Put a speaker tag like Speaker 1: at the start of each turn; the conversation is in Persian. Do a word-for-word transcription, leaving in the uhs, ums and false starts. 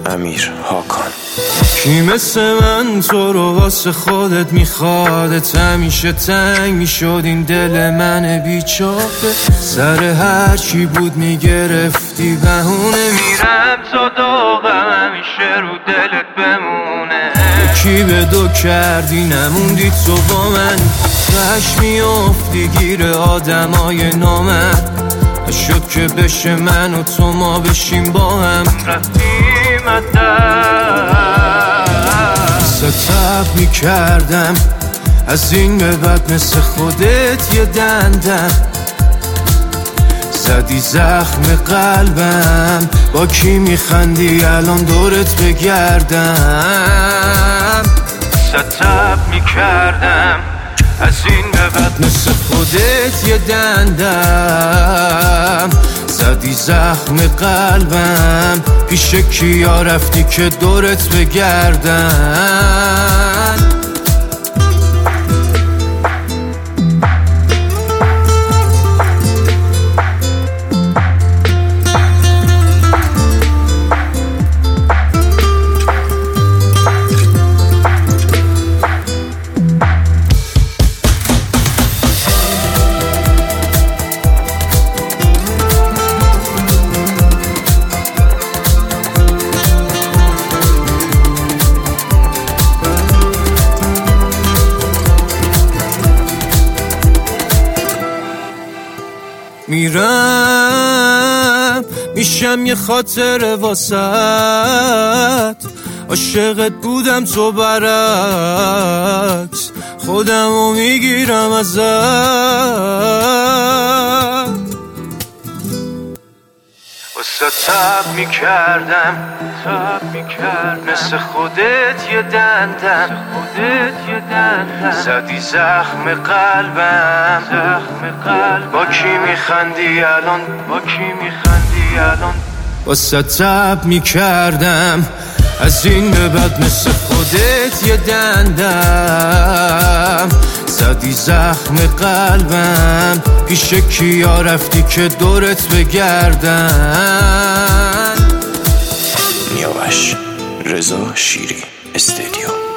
Speaker 1: امیر هاکان.
Speaker 2: کی مثل من تو رو واسه خودت میخوادت؟ همیشه تنگ میشد این دل من بیچاره. سر هر چی بود میگرفتی بهونه. میرم تا داغم همیشه رو دلت بمونه. کی به دو کردی نموندی تو با من. رشت میافتی گیر آدمای نامرد. شد که بشه من و تو ما بشیم با هم. رفتیم ستب میکردم از این به بعد مثل خودت یه دندم. زدی زخم قلبم. با کی میخندی الان دورت بگردم. ستب میکردم از این به بعد مثل خودت یه دندم. زدی زخم قلبم. پیش کیا رفتی که دورت بگردن. میرم میشم یه خاطر واسط. عاشقت بودم تو برعکس. خودمو میگیرم ازت. واسه تب میکردم تب میکردم مثل خودت یه دندم. خودت یه دندم. زدی زخم قلبم. زخم قلبم. با کی میخندی الان؟ با کی میخندی الان؟ واسه تب میکردم از این به بعد مثل خودت یه دندم. زدی زخم قلبم. پیش کیا رفتی که دورت بگردن.
Speaker 1: نیاوش رضا شیری استدیو.